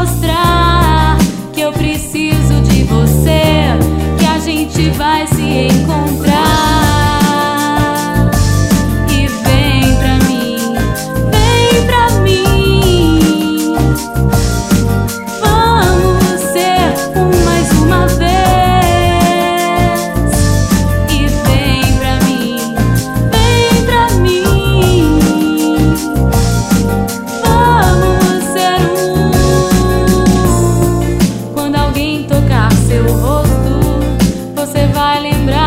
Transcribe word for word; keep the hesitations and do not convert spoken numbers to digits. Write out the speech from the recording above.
mostrar que eu preciso de você, que a gente vai se encontrar. E vem pra mim, vem pra mim, vamos ser um mais uma vez. E vem pra mim, vem pra mim, vamos ser um. Quando alguém tocar seu rosto, você vai lembrar